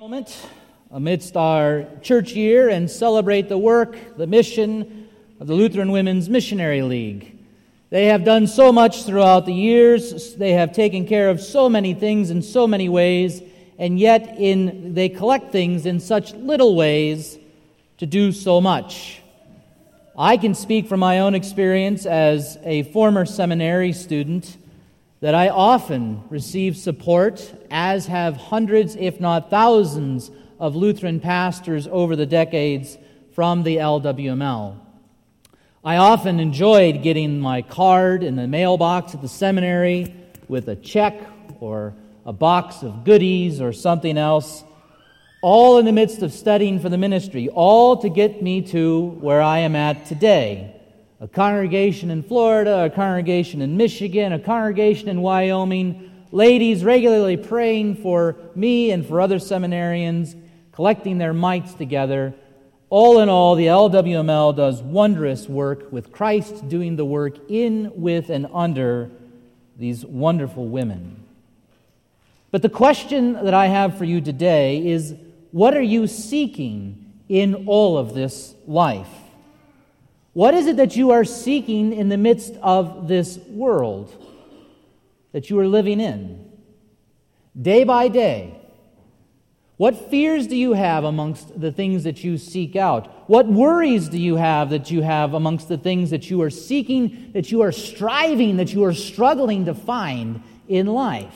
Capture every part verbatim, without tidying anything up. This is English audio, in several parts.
Moment amidst our church year and celebrate the work, the mission of the Lutheran Women's Missionary League. They have done so much throughout the years. They have taken care of so many things in so many ways, and yet in they collect things in such little ways to do so much. I can speak from my own experience as a former seminary student that I often receive support, as have hundreds, if not thousands, of Lutheran pastors over the decades from the L W M L. I often enjoyed getting my card in the mailbox at the seminary with a check or a box of goodies or something else, all in the midst of studying for the ministry, all to get me to where I am at today. A congregation in Florida, a congregation in Michigan, a congregation in Wyoming, ladies regularly praying for me and for other seminarians, collecting their mites together. All in all, the L W M L does wondrous work, with Christ doing the work in, with, and under these wonderful women. But the question that I have for you today is, what are you seeking in all of this life? What is it that you are seeking in the midst of this world that you are living in, day by day? What fears do you have amongst the things that you seek out? What worries do you have that you have amongst the things that you are seeking, that you are striving, that you are struggling to find in life?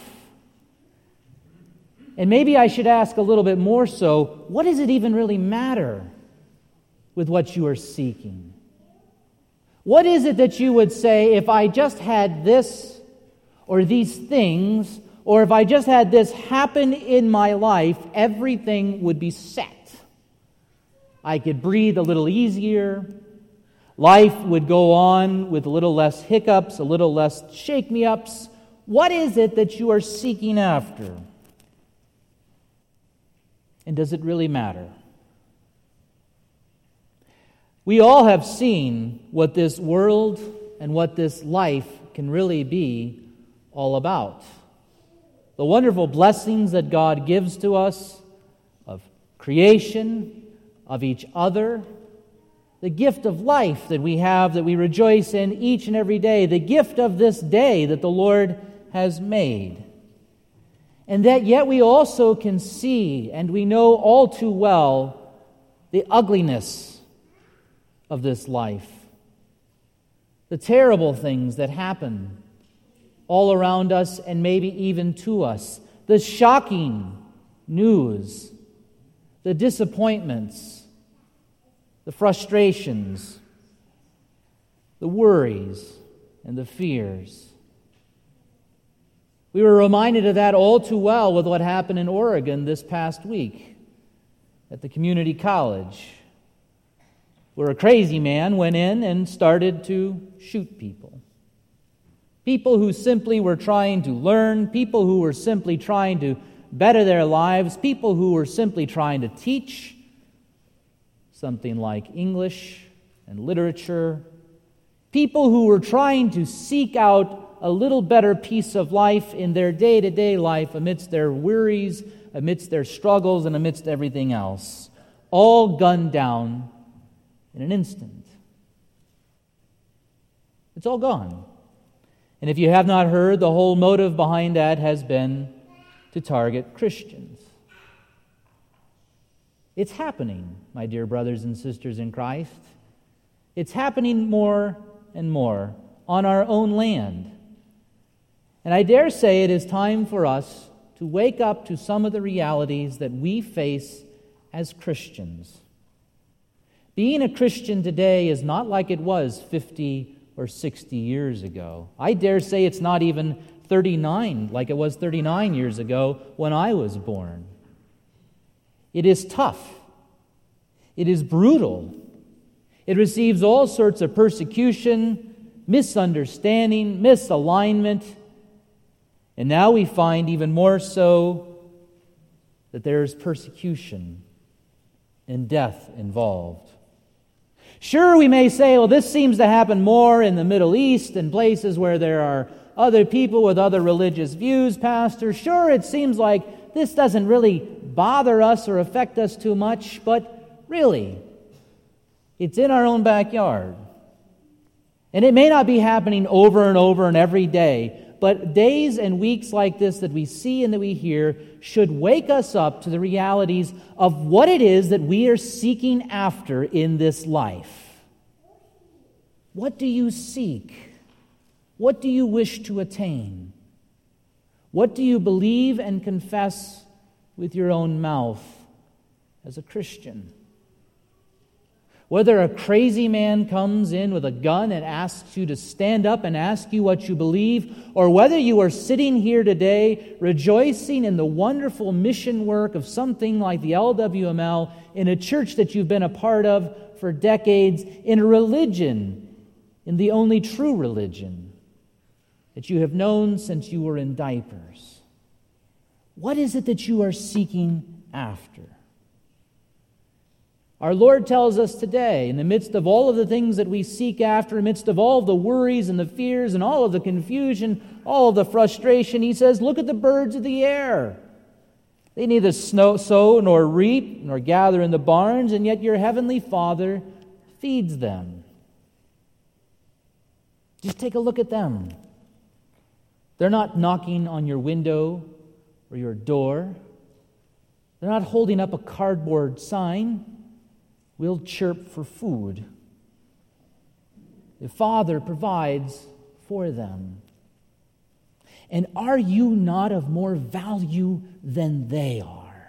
And maybe I should ask a little bit more so, what does it even really matter with what you are seeking? What is it that you would say, if I just had this or these things, or if I just had this happen in my life, everything would be set? I could breathe a little easier. Life would go on with a little less hiccups, a little less shake-me-ups. What is it that you are seeking after? And does it really matter? We all have seen what this world and what this life can really be all about. The wonderful blessings that God gives to us of creation, of each other, the gift of life that we have, that we rejoice in each and every day, the gift of this day that the Lord has made. And that yet we also can see, and we know all too well, the ugliness of this life, the terrible things that happen all around us and maybe even to us, the shocking news, the disappointments, the frustrations, the worries, and the fears. We were reminded of that all too well with what happened in Oregon this past week at the community college, where a crazy man went in and started to shoot people. People who simply were trying to learn, people who were simply trying to better their lives, people who were simply trying to teach something like English and literature, people who were trying to seek out a little better piece of life in their day-to-day life amidst their worries, amidst their struggles, and amidst everything else, all gunned down in an instant. It's all gone. And if you have not heard, the whole motive behind that has been to target Christians. It's happening, my dear brothers and sisters in Christ. It's happening more and more on our own land. And I dare say it is time for us to wake up to some of the realities that we face as Christians. Being a Christian today is not like it was fifty or sixty years ago. I dare say it's not even thirty-nine like it was thirty-nine years ago when I was born. It is tough. It is brutal. It receives all sorts of persecution, misunderstanding, misalignment, and now we find even more so that there is persecution and death involved. Sure, we may say, well, this seems to happen more in the Middle East and places where there are other people with other religious views, Pastor. Sure, it seems like this doesn't really bother us or affect us too much, but really, it's in our own backyard. And it may not be happening over and over and every day, but days and weeks like this that we see and that we hear should wake us up to the realities of what it is that we are seeking after in this life. What do you seek? What do you wish to attain? What do you believe and confess with your own mouth as a Christian? Whether a crazy man comes in with a gun and asks you to stand up and ask you what you believe, or whether you are sitting here today rejoicing in the wonderful mission work of something like the L W M L in a church that you've been a part of for decades, in a religion, in the only true religion that you have known since you were in diapers. What is it that you are seeking after? Our Lord tells us today, in the midst of all of the things that we seek after, in the midst of all of the worries and the fears and all of the confusion, all of the frustration, He says, look at the birds of the air. They neither snow, sow nor reap nor gather in the barns, and yet your heavenly Father feeds them. Just take a look at them. They're not knocking on your window or your door. They're not holding up a cardboard sign. We'll chirp for food. The Father provides for them. And are you not of more value than they are?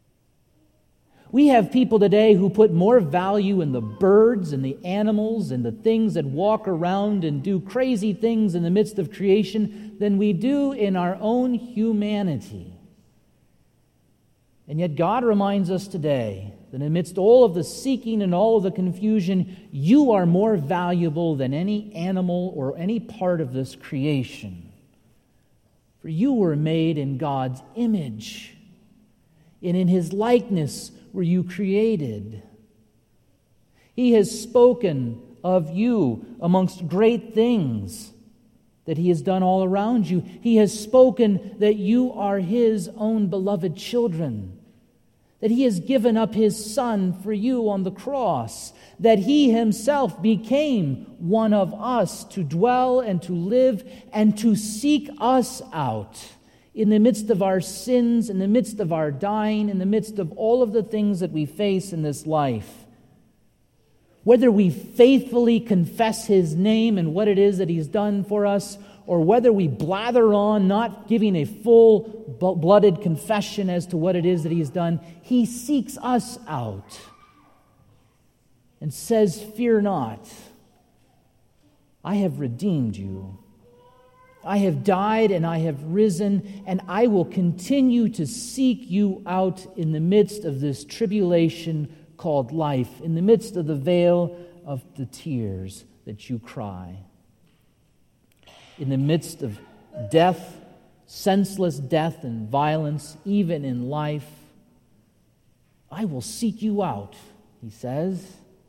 We have people today who put more value in the birds and the animals and the things that walk around and do crazy things in the midst of creation than we do in our own humanity. And yet God reminds us today that amidst all of the seeking and all of the confusion, you are more valuable than any animal or any part of this creation. For you were made in God's image, and in His likeness were you created. He has spoken of you amongst great things that He has done all around you. He has spoken that you are His own beloved children, that He has given up His Son for you on the cross, that He Himself became one of us to dwell and to live and to seek us out in the midst of our sins, in the midst of our dying, in the midst of all of the things that we face in this life. Whether we faithfully confess His name and what it is that He's done for us, or whether we blather on, not giving a full-blooded confession as to what it is that He's done, He seeks us out and says, "Fear not, I have redeemed you. I have died and I have risen, and I will continue to seek you out in the midst of this tribulation called life, in the midst of the veil of the tears that you cry. In the midst of death, senseless death and violence, even in life, I will seek you out," He says.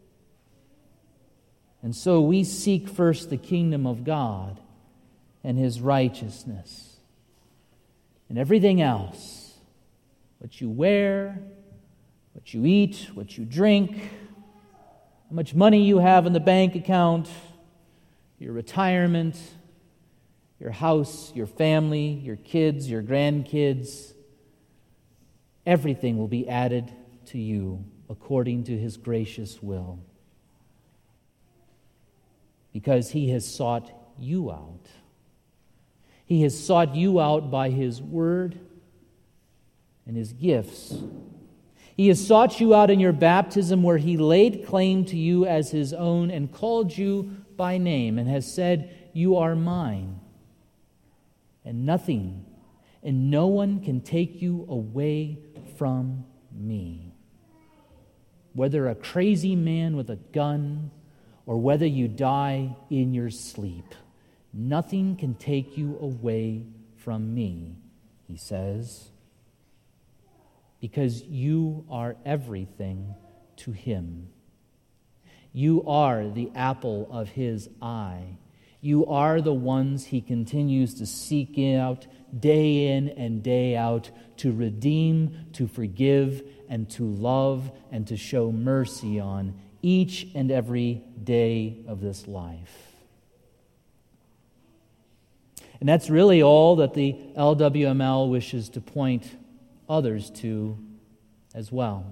And so we seek first the kingdom of God and His righteousness. And everything else, what you wear, what you eat, what you drink, how much money you have in the bank account, your retirement, your house, your family, your kids, your grandkids, everything will be added to you according to His gracious will. Because He has sought you out. He has sought you out by His word and His gifts. He has sought you out in your baptism, where He laid claim to you as His own and called you by name and has said, "You are mine. And nothing and no one can take you away from me." Whether a crazy man with a gun or whether you die in your sleep, nothing can take you away from me, He says, because you are everything to Him. You are the apple of His eye. You are the ones He continues to seek out day in and day out to redeem, to forgive, and to love, and to show mercy on each and every day of this life. And that's really all that the L W M L wishes to point others to as well.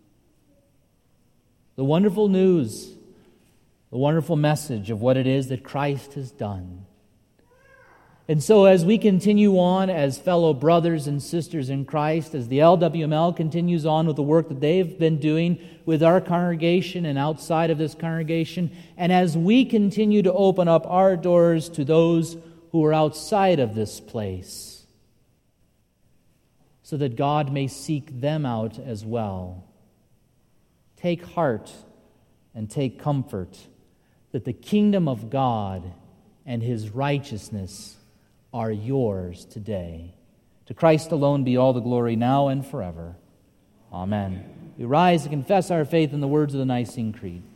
The wonderful news, the wonderful message of what it is that Christ has done. And so as we continue on as fellow brothers and sisters in Christ, as the L W M L continues on with the work that they've been doing with our congregation and outside of this congregation, and as we continue to open up our doors to those who are outside of this place, so that God may seek them out as well, take heart and take comfort that the kingdom of God and His righteousness are yours today. To Christ alone be all the glory now and forever. Amen. We rise to confess our faith in the words of the Nicene Creed.